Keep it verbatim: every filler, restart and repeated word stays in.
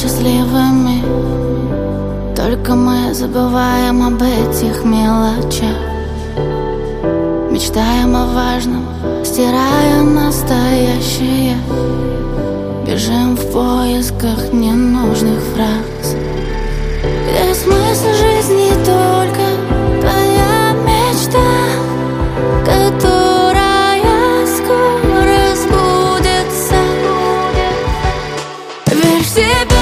счастливыми. Только мы забываем об этих мелочах, мечтаем о важном, стирая настоящее. Бежим в поисках ненужных фраз. Где смысл жизни только твоя мечта, которая скоро сбудется. Верь в себя.